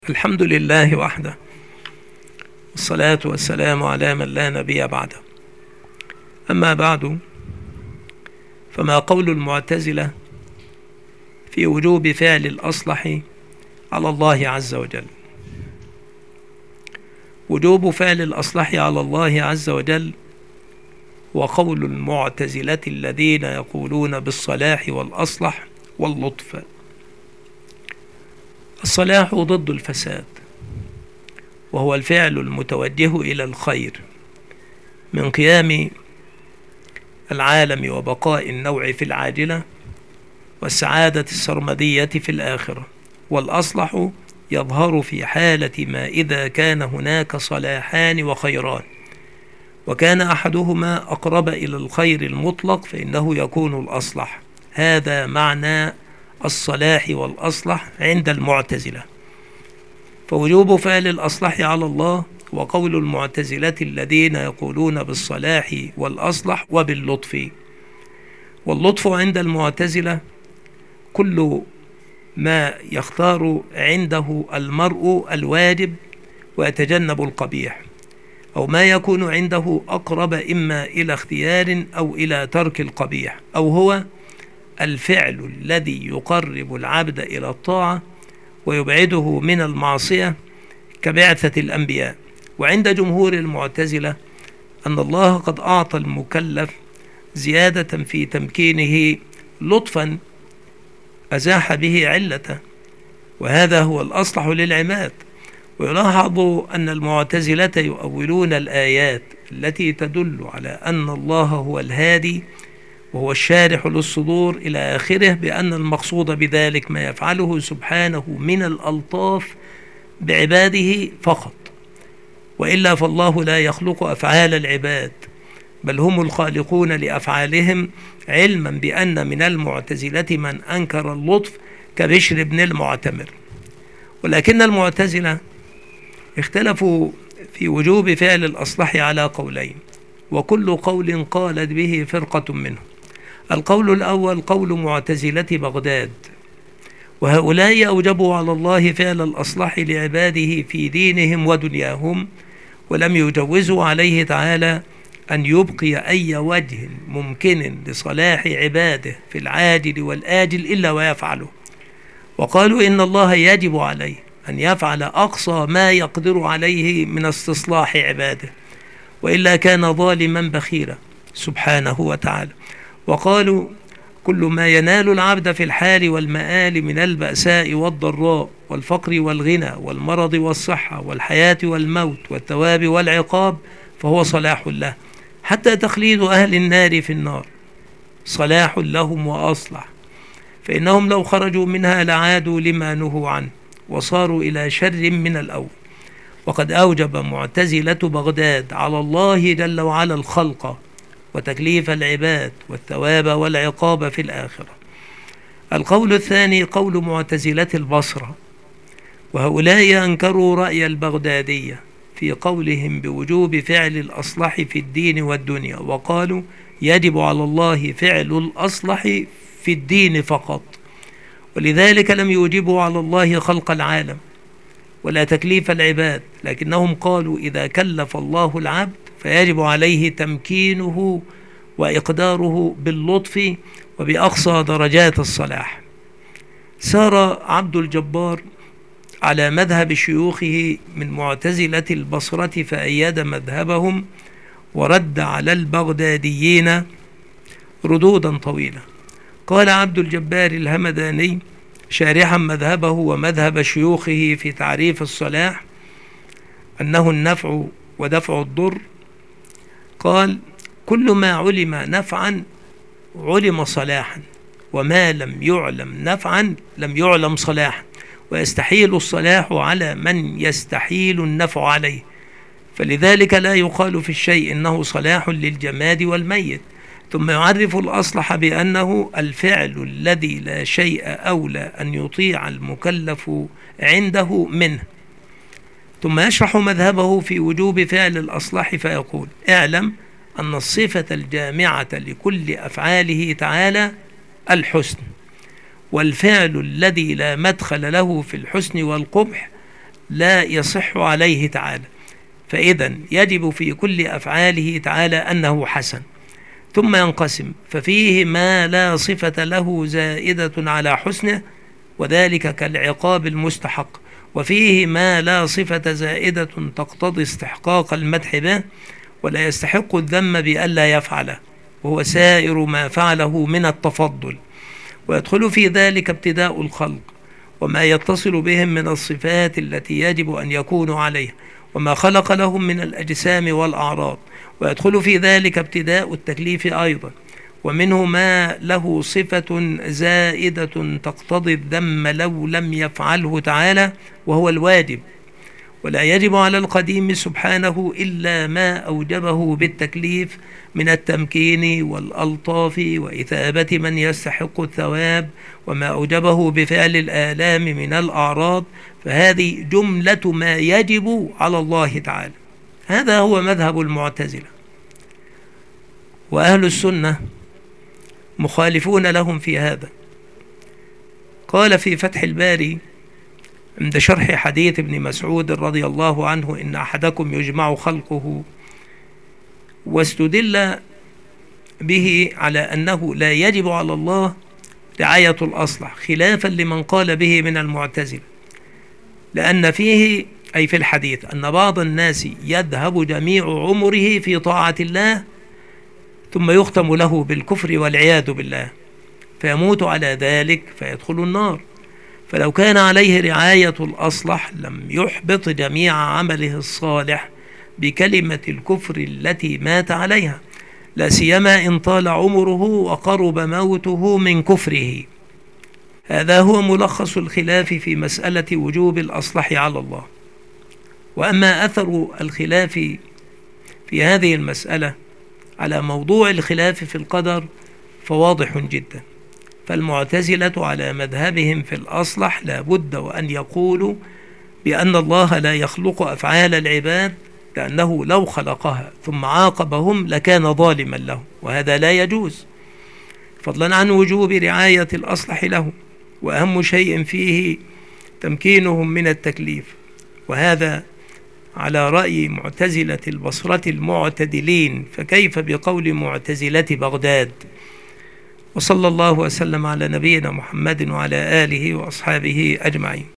الحمد لله وحده، والصلاة والسلام على من لا نبي بعده. أما بعد، فما قول المعتزلة في وجوب فعل الأصلح على الله عز وجل؟ وجوب فعل الأصلح على الله عز وجل وقول المعتزلة الذين يقولون بالصلاح والأصلح واللطف. الصلاح ضد الفساد، وهو الفعل المتوجه إلى الخير من قيام العالم وبقاء النوع في العاجلة والسعادة السرمدية في الآخرة. والأصلح يظهر في حالة ما إذا كان هناك صلاحان وخيران، وكان أحدهما أقرب إلى الخير المطلق فإنه يكون الأصلح. هذا معنى الصلاح والأصلح عند المعتزلة. فوجوب فعل الأصلح على الله وقول المعتزلة الذين يقولون بالصلاح والأصلح وباللطف. واللطف عند المعتزلة كل ما يختار عنده المرء الواجب ويتجنب القبيح، أو ما يكون عنده أقرب إما إلى اختيار أو إلى ترك القبيح، أو هو الفعل الذي يقرب العبد إلى الطاعة ويبعده من المعصية كبعثة الأنبياء. وعند جمهور المعتزلة أن الله قد أعطى المكلف زيادة في تمكينه لطفا أزاح به علته، وهذا هو الأصلح للعباد. ويلاحظ أن المعتزلة يؤولون الآيات التي تدل على أن الله هو الهادي وهو الشارح للصدور إلى آخره بأن المقصود بذلك ما يفعله سبحانه من الألطاف بعباده فقط، وإلا فالله لا يخلق أفعال العباد، بل هم الخالقون لأفعالهم، علما بأن من المعتزلة من أنكر اللطف كبشر بن المعتمر. ولكن المعتزلة اختلفوا في وجوب فعل الأصلح على قولين، وكل قول قالت به فرقة منهم. القول الأول قول معتزلة بغداد، وهؤلاء أوجبوا على الله فعل الأصلح لعباده في دينهم ودنياهم، ولم يجوزوا عليه تعالى أن يبقي أي وجه ممكن لصلاح عباده في العاجل والآجل إلا ويفعله. وقالوا إن الله يجب عليه أن يفعل أقصى ما يقدر عليه من استصلاح عباده، وإلا كان ظالما بخيلا سبحانه وتعالى. وقالوا كل ما ينال العبد في الحال والمآل من البأساء والضراء والفقر والغنى والمرض والصحة والحياة والموت والثواب والعقاب فهو صلاح له، حتى تخليد أهل النار في النار صلاح لهم وأصلح، فإنهم لو خرجوا منها لعادوا لما نهوا عنه وصاروا إلى شر من الأول. وقد أوجب معتزلة بغداد على الله جل وعلا الخلق وتكليف العباد والثواب والعقاب في الآخرة. القول الثاني قول معتزلة البصرة، وهؤلاء أنكروا رأي البغدادية في قولهم بوجوب فعل الأصلح في الدين والدنيا، وقالوا يجب على الله فعل الأصلح في الدين فقط، ولذلك لم يوجبوا على الله خلق العالم ولا تكليف العباد، لكنهم قالوا إذا كلف الله العبد فيجب عليه تمكينه وإقداره باللطف وبأقصى درجات الصلاح. سار عبد الجبار على مذهب شيوخه من معتزلة البصرة فأيد مذهبهم، ورد على البغداديين ردودا طويلة. قال عبد الجبار الهمداني شارحا مذهبه ومذهب شيوخه في تعريف الصلاح أنه النفع ودفع الضر، قال كل ما علم نفعا علم صلاحا، وما لم يعلم نفعا لم يعلم صلاحا، ويستحيل الصلاح على من يستحيل النفع عليه، فلذلك لا يقال في الشيء إنه صلاح للجماد والميت. ثم يعرف الأصلح بأنه الفعل الذي لا شيء أولى أن يطيع المكلف عنده منه. ثم يشرح مذهبه في وجوب فعل الأصلح فيقول اعلم أن الصفة الجامعة لكل أفعاله تعالى الحسن، والفعل الذي لا مدخل له في الحسن والقبح لا يصح عليه تعالى، فإذا يجب في كل أفعاله تعالى أنه حسن. ثم ينقسم، ففيه ما لا صفة له زائدة على حسنه وذلك كالعقاب المستحق، وفيه ما لا صفة زائدة تقتضي استحقاق المدح به ولا يستحق الذم بألا يفعله، وهو سائر ما فعله من التفضل. ويدخل في ذلك ابتداء الخلق وما يتصل بهم من الصفات التي يجب أن يكونوا عليها وما خلق لهم من الأجسام والأعراض. ويدخل في ذلك ابتداء التكليف أيضا، ومنه ما له صفة زائدة تقتضي الذم لو لم يفعله تعالى وهو الواجب. ولا يجب على القديم سبحانه إلا ما أوجبه بالتكليف من التمكين والألطاف وإثابة من يستحق الثواب، وما أوجبه بفعل الآلام من الأعراض، فهذه جملة ما يجب على الله تعالى. هذا هو مذهب المعتزلة، وأهل السنة مخالفون لهم في هذا. قال في فتح الباري عند شرح حديث ابن مسعود رضي الله عنه إن أحدكم يجمع خلقه، واستدل به على أنه لا يجب على الله رعاية الأصلح خلافا لمن قال به من المعتزلة، لأن فيه أي في الحديث أن بعض الناس يذهب جميع عمره في طاعة الله ثم يختم له بالكفر والعياذ بالله فيموت على ذلك فيدخل النار. فلو كان عليه رعاية الأصلح لم يحبط جميع عمله الصالح بكلمة الكفر التي مات عليها، لا سيما إن طال عمره وقرب موته من كفره. هذا هو ملخص الخلاف في مسألة وجوب الأصلح على الله. وأما أثر الخلاف في هذه المسألة على موضوع الخلاف في القدر فواضح جدا. فالمعتزلة على مذهبهم في الأصلح لا بد وأن يقولوا بأن الله لا يخلق أفعال العباد، لأنه لو خلقها ثم عاقبهم لكان ظالما له، وهذا لا يجوز، فضلا عن وجوب رعاية الأصلح له. وأهم شيء فيه تمكينهم من التكليف، وهذا على رأي معتزلة البصرة المعتدلين، فكيف بقول معتزلة بغداد. وصلى الله وسلم على نبينا محمد وعلى آله وأصحابه أجمعين.